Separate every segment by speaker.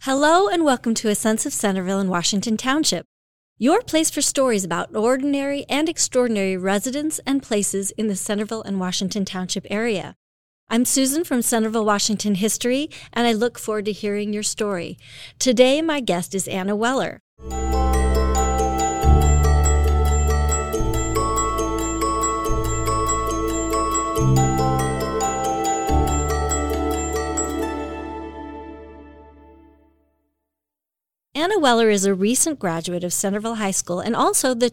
Speaker 1: Hello and welcome to A Sense of Centerville in Washington Township, your place for stories about ordinary and extraordinary residents and places in the Centerville and Washington Township area. I'm Susan from Centerville, Washington History, and I look forward to hearing your story. Today, my guest is Anna Weller. Anna Weller is a recent graduate of Centerville High School and also the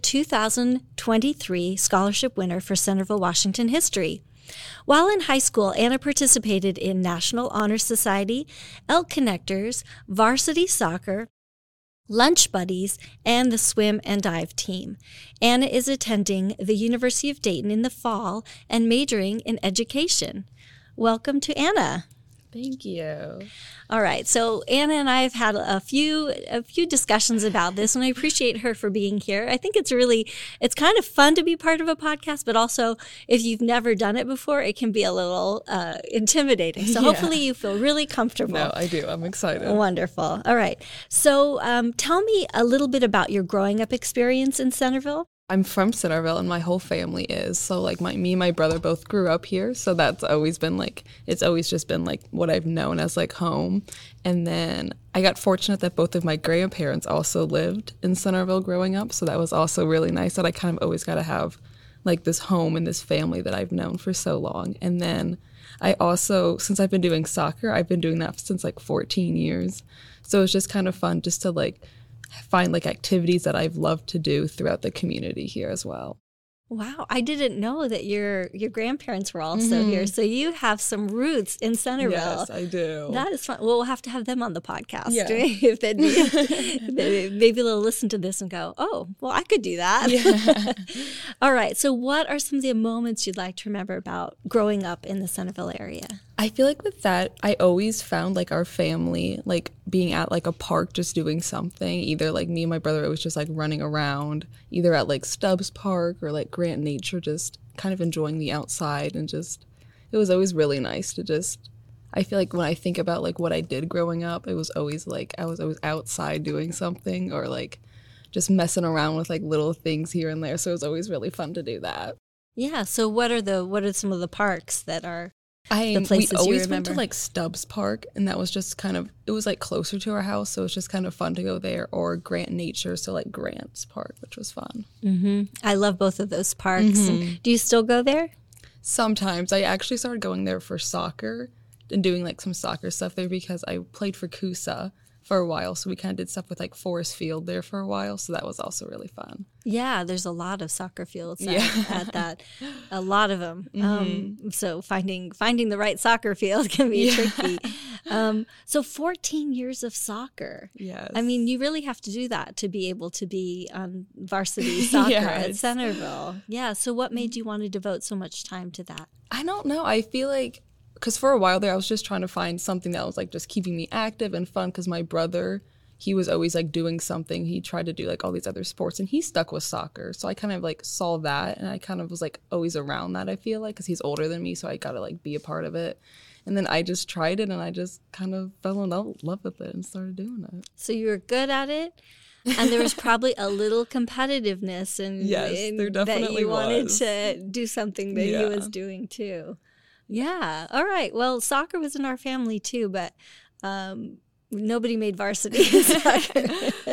Speaker 1: 2023 scholarship winner for Centerville, Washington History. While in high school, Anna participated in National Honor Society, Elk Connectors, varsity soccer, lunch buddies, and the swim and dive team. Anna is attending the University of Dayton in the fall and majoring in education. Welcome to Anna.
Speaker 2: Thank you.
Speaker 1: All right. So Anna and I have had a few discussions about this, and I appreciate her for being here. I think it's kind of fun to be part of a podcast, but also if you've never done it before, it can be a little intimidating. So hopefully you feel really comfortable.
Speaker 2: No, I do. I'm excited.
Speaker 1: Wonderful. All right. So tell me a little bit about your growing up experience in Centerville.
Speaker 2: I'm from Centerville and my whole family is. So like me and my brother both grew up here. So that's always been it's always just been what I've known as home. And then I got fortunate that both of my grandparents also lived in Centerville growing up. So that was also really nice that I kind of always got to have this home and this family that I've known for so long. And then I also, since I've been doing soccer, I've been doing that since 14 years. So it's just kind of fun just to find activities that I've loved to do throughout the community here as well.
Speaker 1: Wow, I didn't know that your grandparents were also here. So you have some roots in Centerville.
Speaker 2: Yes, I do.
Speaker 1: That is fun. Well, we'll have to have them on the podcast.
Speaker 2: Yeah.
Speaker 1: If maybe they'll listen to this and go, oh, well, I could do that.
Speaker 2: Yeah.
Speaker 1: All right. So what are some of the moments you'd like to remember about growing up in the Centerville area?
Speaker 2: I feel with that, I always found our family being at a park just doing something. Either me and my brother was just running around, either at Stubbs Park or Grant Nature, just kind of enjoying the outside, and just it was always really nice to just. I feel when I think about what I did growing up, it was always I was always outside doing something or just messing around with little things here and there. So it was always really fun to do that.
Speaker 1: Yeah. So what are some of the parks that are?
Speaker 2: We always went to Stubbs Park, and that was just it was closer to our house, so it was just kind of fun to go there, or Grant Nature, so Grant's Park, which was fun.
Speaker 1: Mm-hmm. I love both of those parks. Mm-hmm. Do you still go there?
Speaker 2: Sometimes. I actually started going there for soccer and doing some soccer stuff there because I played for Coosa for a while, so we kind of did stuff with Forest Field there for a while, so that was also really fun.
Speaker 1: Yeah, there's a lot of soccer fields at that, a lot of them. Mm-hmm. So finding the right soccer field can be tricky. So 14 years of soccer.
Speaker 2: Yes.
Speaker 1: I mean, you really have to do that to be able to be on varsity soccer at Centerville. Yeah, so what made you want to devote so much time to that?
Speaker 2: I don't know. I feel because for a while there, I was just trying to find something that was just keeping me active and fun. Because my brother, he was always doing something. He tried to do all these other sports, and he stuck with soccer. So I kind of saw that, and I kind of was always around that. I feel because he's older than me, so I got to be a part of it. And then I just tried it, and I just kind of fell in love with it and started doing it.
Speaker 1: So you were good at it. And there was probably a little competitiveness, and
Speaker 2: there definitely
Speaker 1: that you wanted
Speaker 2: was.
Speaker 1: To do something that he was doing too. Yeah. All right. Well, soccer was in our family too, but nobody made varsity soccer.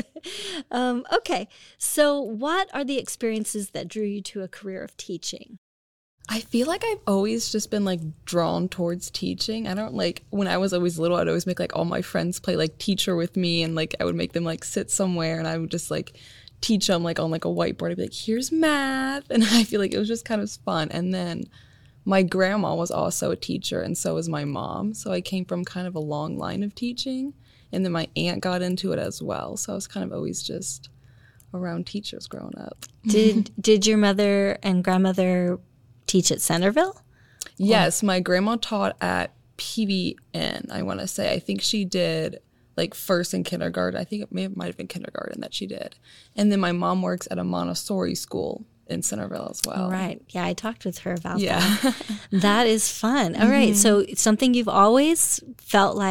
Speaker 1: Okay. So what are the experiences that drew you to a career of teaching?
Speaker 2: I feel I've always just been drawn towards teaching. I don't when I was always little, I'd always make all my friends play teacher with me, and I would make them sit somewhere, and I would just teach them on a whiteboard. I'd be here's math, and I feel it was just kind of fun. And then my grandma was also a teacher, and so was my mom. So I came from kind of a long line of teaching, and then my aunt got into it as well. So I was kind of always just around teachers growing up.
Speaker 1: Did your mother and grandmother teach at Centerville?
Speaker 2: Yes, my grandma taught at PBN, I want to say. I think she did first and kindergarten. I think it might have been kindergarten that she did. And then my mom works at a Montessori school in Centerville as well.
Speaker 1: All right. Yeah, I talked with her about that. That is fun. All right. So something you've always felt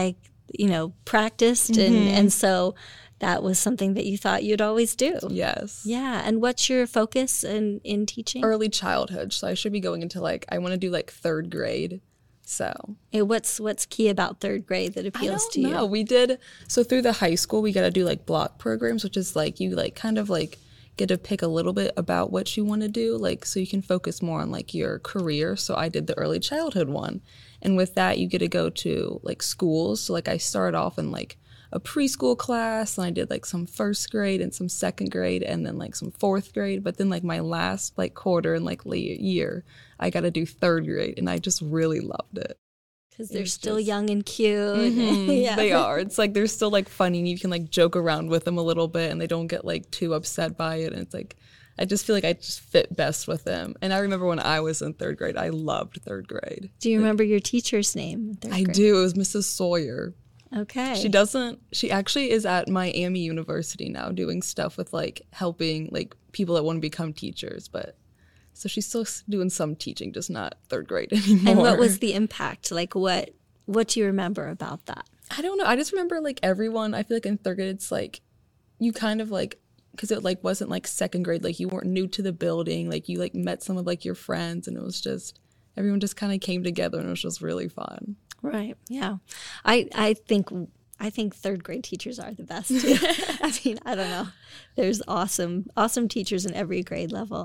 Speaker 1: practiced. And so that was something that you thought you'd always do.
Speaker 2: Yes.
Speaker 1: Yeah. And what's your focus in teaching?
Speaker 2: Early childhood. So I should be going into I want to do third grade. So
Speaker 1: what's key about third grade that appeals to you?
Speaker 2: I don't know. We did, so through the high school, we got to do block programs, which is you kind of get to pick a little bit about what you want to do, so you can focus more on your career. So I did the early childhood one. And with that, you get to go to schools. So I started off in a preschool class, and I did some first grade and some second grade, and then some fourth grade. But then my last quarter and late year, I got to do third grade, and I just really loved it.
Speaker 1: Because they're still young and cute.
Speaker 2: Yeah. They are. It's they're still funny, and you can joke around with them a little bit, and they don't get too upset by it. And it's I just feel I just fit best with them. And I remember when I was in third grade, I loved third grade.
Speaker 1: Do you remember your teacher's name in third grade?
Speaker 2: I do. It was Mrs. Sawyer.
Speaker 1: Okay.
Speaker 2: She actually is at Miami University now doing stuff with helping people that want to become teachers, so she's still doing some teaching, just not third grade anymore.
Speaker 1: And what was the impact? What do you remember about that?
Speaker 2: I don't know. I just remember everyone, I feel in third grade it's you kind of because it wasn't second grade, you weren't new to the building, you met some of your friends, and it was just everyone just kind of came together, and it was just really fun.
Speaker 1: Right. Yeah. I think third grade teachers are the best too. I mean, I don't know. There's awesome teachers in every grade level.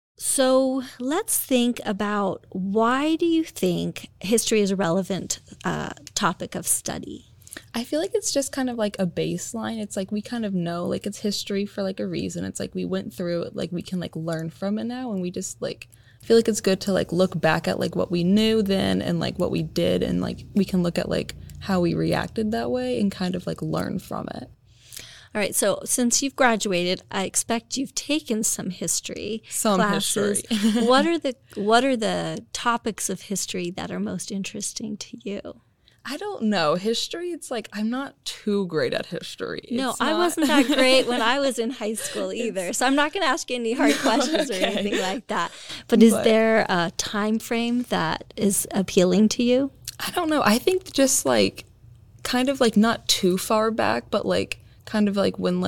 Speaker 1: So let's think about, why do you think history is a relevant topic of study?
Speaker 2: I feel it's just kind of a baseline. It's we kind of know it's history for a reason. It's we went through it, we can learn from it now, and we just I feel it's good to look back at what we knew then, and what we did, and we can look at how we reacted that way and kind of learn from it.
Speaker 1: All right, so since you've graduated, I expect you've taken some history classes.
Speaker 2: History.
Speaker 1: What are the topics of history that are most interesting to you?
Speaker 2: I don't know. History, it's I'm not too great at history.
Speaker 1: I wasn't that great when I was in high school either. So I'm not going to ask you any hard questions or anything like that. But is there a time frame that is appealing to you?
Speaker 2: I don't know. I think just kind of not too far back, but kind of when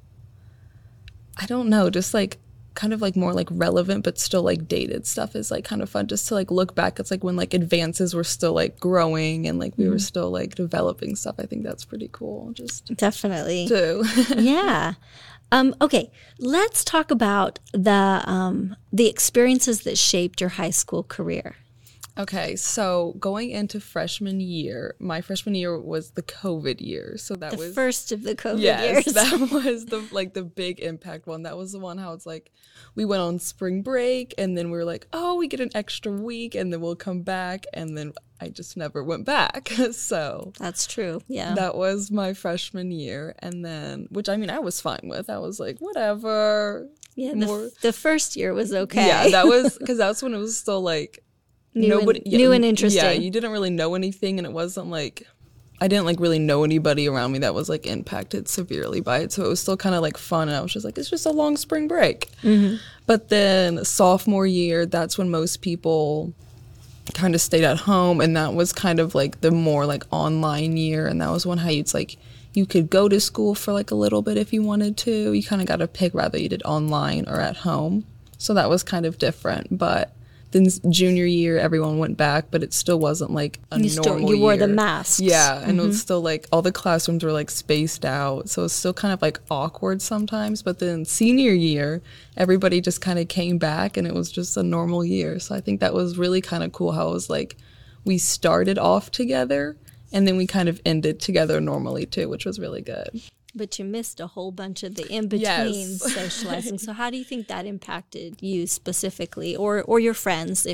Speaker 2: I don't know, just kind of more relevant but still dated stuff is kind of fun, just to look back. It's when advances were still growing, and we were still developing stuff. I think that's pretty cool. Just
Speaker 1: definitely
Speaker 2: too.
Speaker 1: Yeah. Okay, let's talk about the experiences that shaped your high school career.
Speaker 2: Okay, so going into freshman year, my freshman year was the COVID year. So that was
Speaker 1: the first of the COVID
Speaker 2: years.
Speaker 1: Yes,
Speaker 2: that was the big impact one. That was the one how it's we went on spring break, and then we were oh, we get an extra week, and then we'll come back, and then I just never went back. So
Speaker 1: that's true. Yeah.
Speaker 2: That was my freshman year, and then, which I was fine with. I was whatever.
Speaker 1: Yeah, the first year was okay.
Speaker 2: Yeah, that was, because that's when it was still
Speaker 1: new and interesting.
Speaker 2: Yeah, you didn't really know anything, and it wasn't I didn't really know anybody around me that was impacted severely by it. So it was still kind of fun, and I was just it's just a long spring break. Mm-hmm. But then sophomore year, that's when most people kind of stayed at home, and that was kind of the more online year, and that was one how you could go to school for a little bit if you wanted to. You kind of got to pick whether you did online or at home. So that was kind of different, but then junior year, everyone went back, but it still wasn't a normal year.
Speaker 1: You wore the masks.
Speaker 2: Yeah, and it was still all the classrooms were spaced out, so it's still kind of awkward sometimes. But then senior year, everybody just kind of came back, and it was just a normal year. So I think that was really kind of cool how it was we started off together, and then we kind of ended together normally too, which was really good.
Speaker 1: But you missed a whole bunch of the in-between socializing. So how do you think that impacted you specifically, or your friends?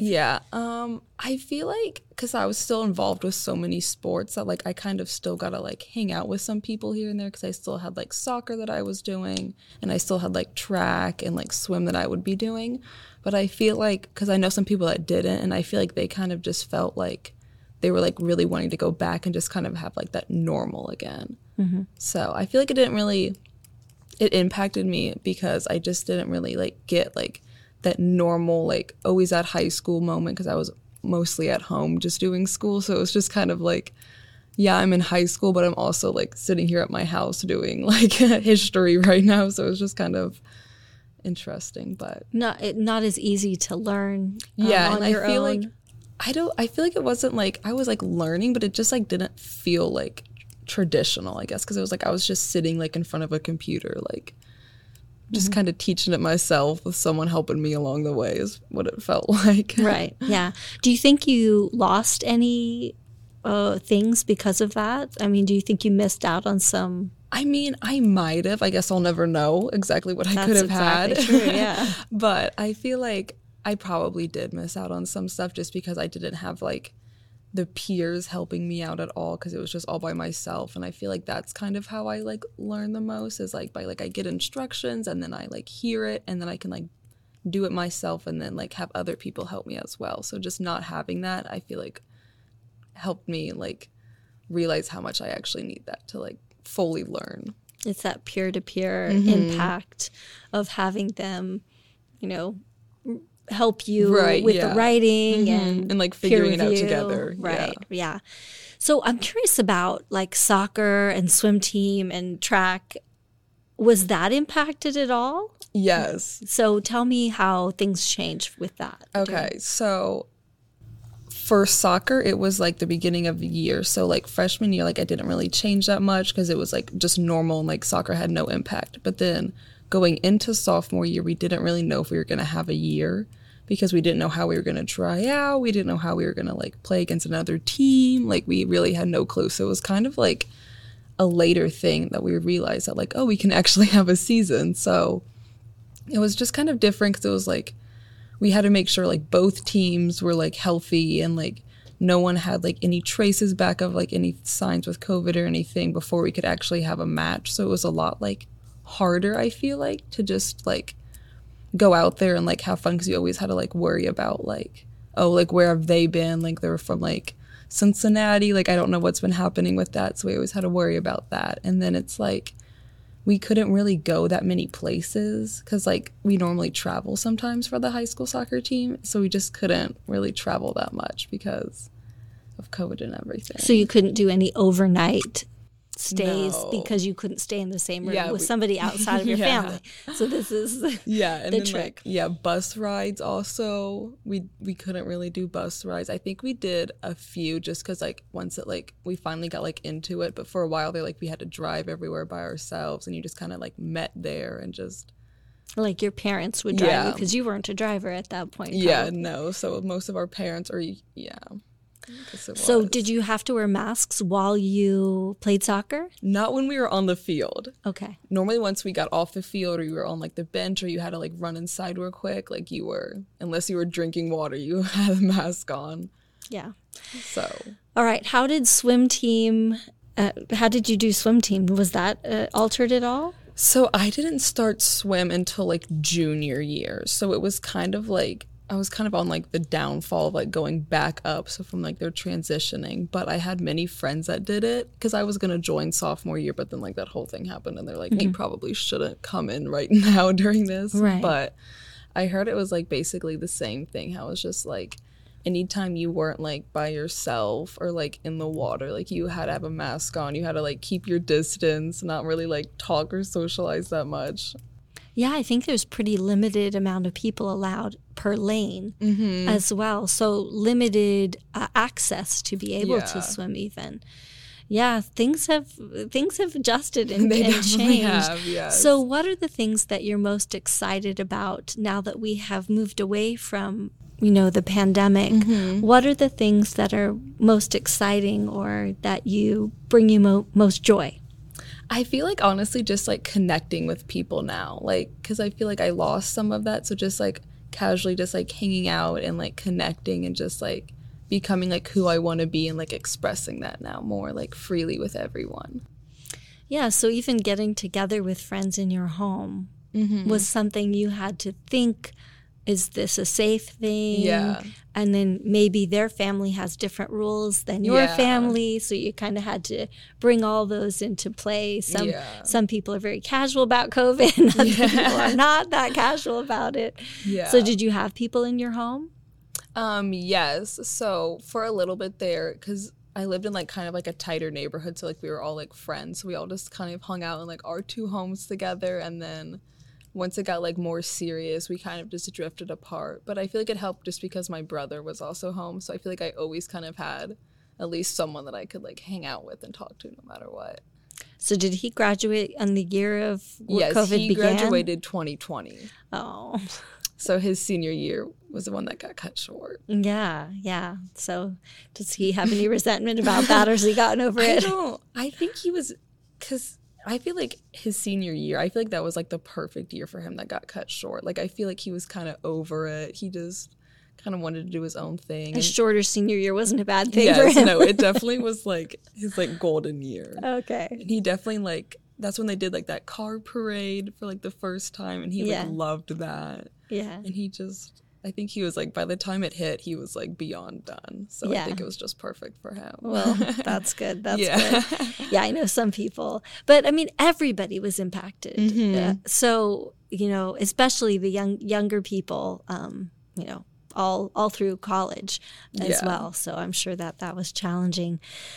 Speaker 2: I feel because I was still involved with so many sports that I kind of still got to hang out with some people here and there, because I still had soccer that I was doing, and I still had track and swim that I would be doing. But I feel because I know some people that didn't, and I feel they kind of just felt they were really wanting to go back and just kind of have that normal again. Mm-hmm. So I feel it didn't really, it impacted me because I just didn't really get that normal always at high school moment, because I was mostly at home just doing school. So it was just kind of yeah, I'm in high school, but I'm also like sitting here at my house doing like history right now. So it's just kind of interesting, but
Speaker 1: not as easy to learn.
Speaker 2: Yeah,
Speaker 1: on
Speaker 2: and
Speaker 1: your
Speaker 2: I feel
Speaker 1: own.
Speaker 2: like I feel like it wasn't like I was like learning, but it just like didn't feel like traditional, I guess, because it was like I was just sitting like in front of a computer, like just kind of teaching it myself with someone helping me along the way is what it felt like.
Speaker 1: Right. Yeah. Do you think you lost any things because of that? I mean, do you think you missed out on some?
Speaker 2: I mean, I might have. I guess I'll never know exactly what I could have had.
Speaker 1: True, yeah.
Speaker 2: But I feel like I probably did miss out on some stuff just because I didn't have like the peers helping me out at all, because it was just all by myself. And I feel like that's kind of how I like learn the most, is like by like I get instructions and then I like hear it and then I can like do it myself and then like have other people help me as well. So just not having that, I feel like helped me like realize how much I actually need that to like fully learn.
Speaker 1: It's that peer-to-peer impact of having them, help you with the writing and
Speaker 2: like figuring it out together.
Speaker 1: Right. Yeah. So I'm curious about like soccer and swim team and track. Was that impacted at all?
Speaker 2: Yes.
Speaker 1: So tell me how things changed with that.
Speaker 2: Okay. So for soccer, it was like the beginning of the year. So like freshman year, like I didn't really change that much because it was like just normal and like soccer had no impact. But then going into sophomore year, we didn't really know if we were going to have a year because we didn't know how we were going to try out. We didn't know how we were going to like play against another team. Like we really had no clue. So it was kind of like a later thing that we realized that like, oh, we can actually have a season. So it was just kind of different because it was like, we had to make sure like both teams were like healthy and like no one had like any traces back of like any signs with COVID or anything before we could actually have a match. So it was a lot like harder, I feel like, to just like go out there and like have fun, because you always had to like worry about like, oh, like where have they been? Like they were from like Cincinnati. Like I don't know what's been happening with that. So we always had to worry about that. And then it's like, we couldn't really go that many places because like we normally travel sometimes for the high school soccer team. So we just couldn't really travel that much because of COVID and everything.
Speaker 1: So you couldn't do any overnight stays because you couldn't stay in the same room with somebody outside of your family. So this is
Speaker 2: and
Speaker 1: the
Speaker 2: then
Speaker 1: trick.
Speaker 2: Like, bus rides also. We couldn't really do bus rides. I think we did a few just because like once it like we finally got like into it, but for a while they like we had to drive everywhere by ourselves and you just kind of like met there and just
Speaker 1: like your parents would drive you because you weren't a driver at that point.
Speaker 2: No. So most of our parents are
Speaker 1: So did you have to wear masks while you played soccer?
Speaker 2: Not when we were on the field.
Speaker 1: Okay.
Speaker 2: Normally once we got off the field or you were on like the bench or you had to like run inside real quick, like you were, unless you were drinking water, you had a mask on.
Speaker 1: Yeah.
Speaker 2: So.
Speaker 1: All right. How did you do swim team? Was that altered at all?
Speaker 2: So I didn't start swim until like junior year. So it was kind of like, I was kind of on like the downfall of like going back up. So from like their transitioning, but I had many friends that did it because I was going to join sophomore year, but then like that whole thing happened and they're like, you probably shouldn't come in right now during this.
Speaker 1: Right.
Speaker 2: But I heard it was like basically the same thing. How it's just like anytime you weren't like by yourself or like in the water, like you had to have a mask on, you had to like keep your distance, not really like talk or socialize that much.
Speaker 1: Yeah, I think there's pretty limited amount of people allowed per lane as well. So limited access to be able to swim even. Yeah, things have adjusted and changed.
Speaker 2: Have, yes.
Speaker 1: So what are the things that you're most excited about now that we have moved away from, the pandemic? What are the things that are most exciting or that you bring you most joy?
Speaker 2: I feel like honestly just like connecting with people now, like because I feel like I lost some of that. So just like casually just like hanging out and like connecting and just like becoming like who I want to be and like expressing that now more like freely with everyone.
Speaker 1: Yeah, so even getting together with friends in your home was something you had to think, is this a safe thing?
Speaker 2: Yeah.
Speaker 1: And then maybe their family has different rules than your family, so you kind of had to bring all those into play. Some people are very casual about COVID, and other people are not that casual about it.
Speaker 2: Yeah.
Speaker 1: So did you have people in your home?
Speaker 2: Yes. So for a little bit there, because I lived in like kind of like a tighter neighborhood, so like we were all like friends. So we all just kind of hung out in like our two homes together, and then once it got like more serious, we kind of just drifted apart. But I feel like it helped just because my brother was also home, so I feel like I always kind of had at least someone that I could like hang out with and talk to no matter what.
Speaker 1: So did he graduate in the year of
Speaker 2: yes,
Speaker 1: COVID began?
Speaker 2: Yes, he graduated 2020.
Speaker 1: Oh.
Speaker 2: So his senior year was the one that got cut short.
Speaker 1: Yeah. So does he have any resentment about that, or has he gotten over it?
Speaker 2: I think he was, because I feel like his senior year, I feel like that was like the perfect year for him that got cut short. Like I feel like he was kind of over it. He just kind of wanted to do his own thing.
Speaker 1: A shorter senior year wasn't a bad thing for him.
Speaker 2: Yes, no, it definitely was like his like golden year.
Speaker 1: Okay.
Speaker 2: And he definitely like, that's when they did like that car parade for like the first time, and he like loved that. Yeah. And he just, I think he was like, by the time it hit, he was like beyond done. So I think it was just perfect for him.
Speaker 1: Well, that's good. That's good. Yeah, I know some people. But I mean, everybody was impacted. Mm-hmm. So, you know, especially the younger people, you know, all through college as well. So I'm sure that was challenging.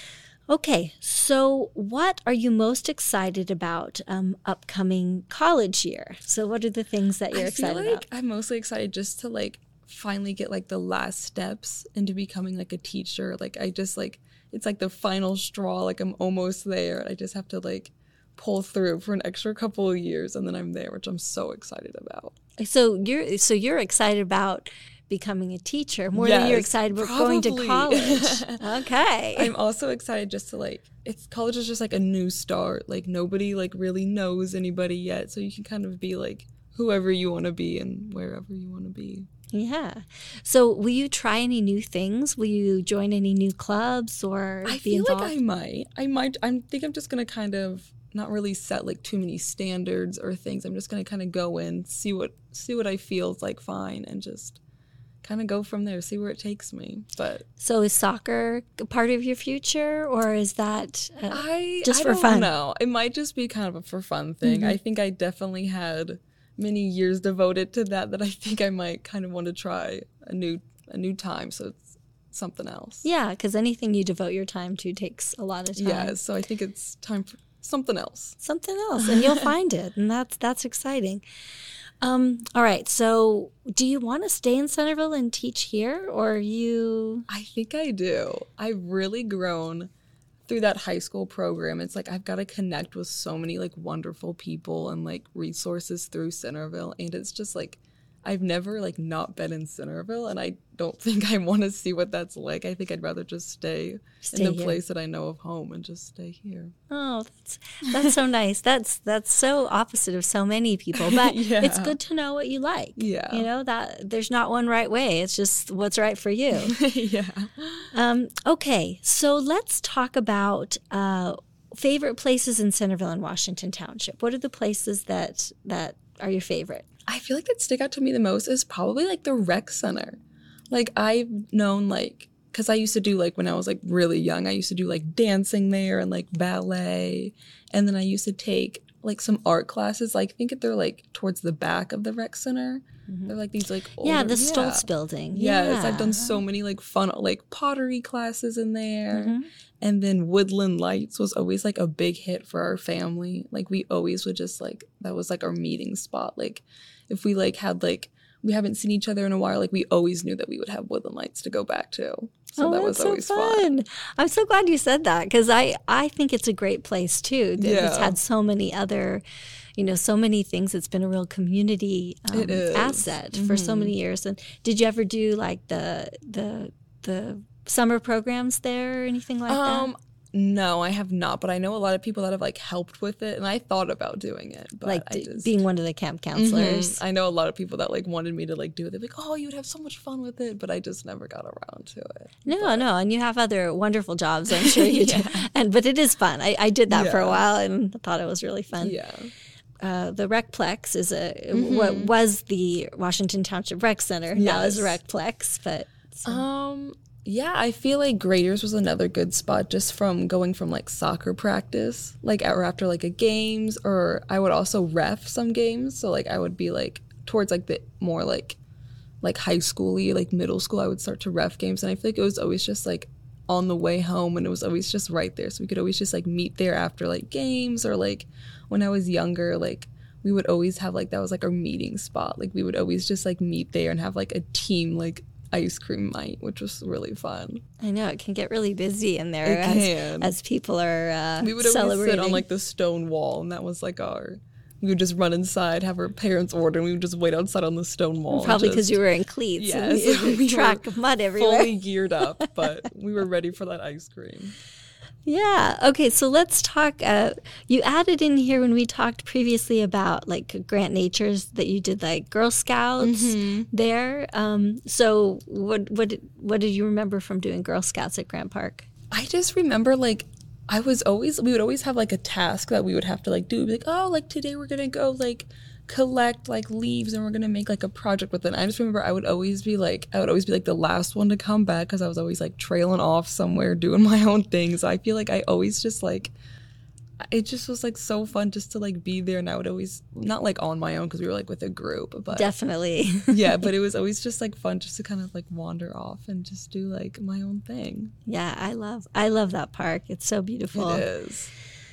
Speaker 1: Okay, so what are you most excited about upcoming college year? So what are the things that you're excited about? I feel like
Speaker 2: I'm mostly excited just to like finally get like the last steps into becoming like a teacher. Like I just like, it's like the final straw, like I'm almost there. I just have to like pull through for an extra couple of years, and then I'm there, which I'm so excited about.
Speaker 1: So you're excited about becoming a teacher more than you're excited about going to college. Okay.
Speaker 2: I'm also excited just to like, college is just like a new start. Like nobody like really knows anybody yet. So you can kind of be like whoever you want to be and wherever you want to be.
Speaker 1: Yeah. So will you try any new things? Will you join any new clubs or be involved?
Speaker 2: I feel like I might. I think I'm just going to kind of not really set like too many standards or things. I'm just going to kind of go in, see what I feel is like fine, and just kind of go from there, see where it takes me. But
Speaker 1: so is soccer part of your future, or is that just for fun?
Speaker 2: I don't know. It might just be kind of a for fun thing. Mm-hmm. I think I definitely had many years devoted to that I think I might kind of want to try a new time. So it's something else.
Speaker 1: Yeah, because anything you devote your time to takes a lot of time.
Speaker 2: Yeah, so I think it's time for something else.
Speaker 1: Something else, and you'll find it, and that's exciting. All right, so do you want to stay in Centerville and teach here, or you?
Speaker 2: I think I do. I've really grown through that high school program. It's like I've got to connect with so many like wonderful people and like resources through Centerville, and it's just like I've never like not been in Centerville, and I don't think I want to see what that's like. I think I'd rather just stay in the place that I know of home and just stay here.
Speaker 1: Oh, that's so nice. That's so opposite of so many people, but it's good to know what you like. Yeah, you know that there's not one right way. It's just what's right for you. Okay, so let's talk about favorite places in Centerville and Washington Township. What are the places that are your favorite?
Speaker 2: I feel like that stick out to me the most is probably like the rec center. Like I've known like, because I used to do like when I was like really young, I used to do like dancing there and like ballet. And then I used to take like some art classes. Like I think they're like towards the back of the rec center. Mm-hmm. They're like these like older,
Speaker 1: the Stoltz building.
Speaker 2: Yes, I've done so many like fun like pottery classes in there. Mm-hmm. And then Woodland Lights was always like a big hit for our family. Like we always would just like, that was like our meeting spot. Like if we like had like, we haven't seen each other in a while, like we always knew that we would have Woodland Lights to go back to. So that was always fun.
Speaker 1: I'm so glad you said that, because I think it's a great place too. It's had so many other, so many things. It's been a real community asset for so many years. And did you ever do like the summer programs there or anything like that?
Speaker 2: No, I have not, but I know a lot of people that have like helped with it, and I thought about doing it, but
Speaker 1: like being one of the camp counselors.
Speaker 2: Mm-hmm. I know a lot of people that like wanted me to like do it. They're like, "Oh, you would have so much fun with it," but I just never got around to it.
Speaker 1: No, and you have other wonderful jobs, I'm sure you do. But it is fun. I did that for a while and thought it was really fun. Yeah. The Recplex is what was the Washington Township Rec Center. Now is Recplex, but
Speaker 2: yeah, I feel like Graders was another good spot just from going from like soccer practice, like after like a games, or I would also ref some games. So like I would be like towards like the more like high school-y, like middle school, I would start to ref games. And I feel like it was always just like on the way home, and it was always just right there. So we could always just like meet there after like games, or like when I was younger, like we would always have like, that was like our meeting spot. Like we would always just like meet there and have like a team like ice cream night, which was really fun.
Speaker 1: I know it can get really busy in there as people are
Speaker 2: we would always sit on like the stone wall, and that was like we would just run inside, have our parents order, and we would just wait outside on the stone wall.
Speaker 1: Probably because you were in cleats.
Speaker 2: Yes.
Speaker 1: And we track of mud everywhere.
Speaker 2: Fully geared up, but we were ready for that ice cream.
Speaker 1: Yeah. Okay. So let's talk. You added in here when we talked previously about like Grant Nature's that you did like Girl Scouts there. So what did you remember from doing Girl Scouts at Grant Park?
Speaker 2: I just remember like we would always have like a task that we would have to like do. We'd be like, oh, like today we're gonna go like collect like leaves and we're gonna make like a project with it. And I just remember I would always be like the last one to come back because I was always like trailing off somewhere doing my own thing. So I feel like I always just like, it just was like so fun just to like be there. And I would always, not like on my own because we were like with a group, but
Speaker 1: definitely.
Speaker 2: Yeah, but it was always just like fun just to kind of like wander off and just do like my own thing.
Speaker 1: Yeah, I love that park. It's so beautiful.
Speaker 2: It is.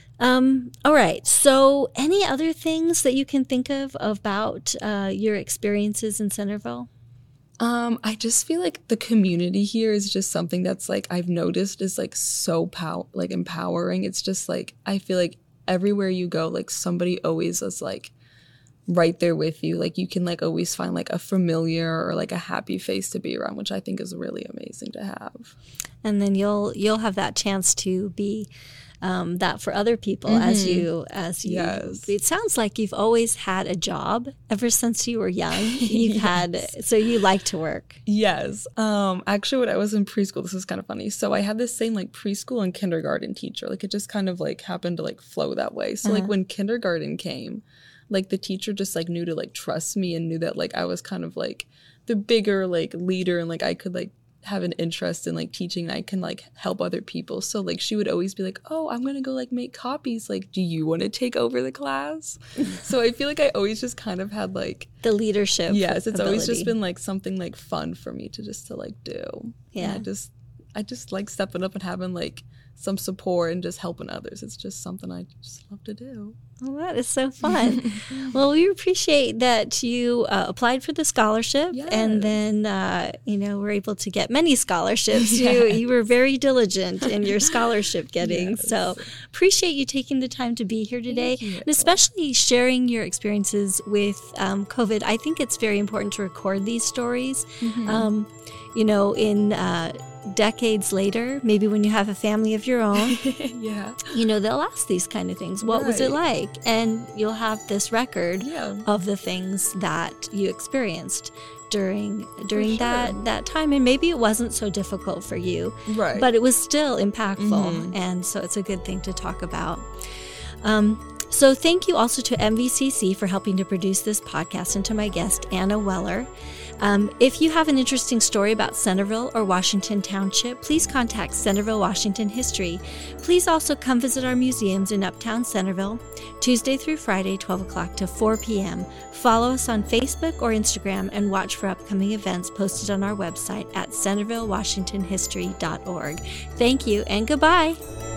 Speaker 1: All right. So any other things that you can think of about your experiences in Centerville?
Speaker 2: I just feel like the community here is just something that's like I've noticed is like so empowering. It's just like I feel like everywhere you go, like somebody always is like right there with you. Like you can like always find like a familiar or like a happy face to be around, which I think is really amazing to have.
Speaker 1: And then you'll have that chance to be that for other people as you
Speaker 2: yes.
Speaker 1: It sounds like you've always had a job ever since you were young. You've had, so you like to work.
Speaker 2: Yes. Actually, when I was in preschool, this is kind of funny. So I had this same like preschool and kindergarten teacher. Like it just kind of like happened to like flow that way. So like when kindergarten came, like the teacher just like knew to like trust me and knew that like I was kind of like the bigger like leader and like I could like have an interest in like teaching and I can like help other people. So like she would always be like, oh, I'm gonna go like make copies, like do you want to take over the class? So I feel like I always just kind of had like
Speaker 1: the leadership.
Speaker 2: Yes, it's
Speaker 1: ability.
Speaker 2: Always just been like something like fun for me to like do.
Speaker 1: Yeah.
Speaker 2: And I just like stepping up and having like some support and just helping others. It's just something I just love to do.
Speaker 1: Well, that is so fun. Well, we appreciate that you applied for the scholarship and then, were able to get many scholarships.
Speaker 2: Yes.
Speaker 1: You were very diligent in your scholarship getting. Yes. So appreciate you taking the time to be here today and especially sharing your experiences with COVID. I think it's very important to record these stories. In decades later, maybe when you have a family of your own, they'll ask these kind of things. What was it like? And you'll have this record of the things that you experienced during that time. And maybe it wasn't so difficult for you, but it was still impactful. And so it's a good thing to talk about. So thank you also to MVCC for helping to produce this podcast and to my guest, Anna Weller. If you have an interesting story about Centerville or Washington Township, please contact Centerville Washington History. Please also come visit our museums in Uptown Centerville, Tuesday through Friday, 12 o'clock to 4 p.m. Follow us on Facebook or Instagram and watch for upcoming events posted on our website at centervillewashingtonhistory.org. Thank you and goodbye.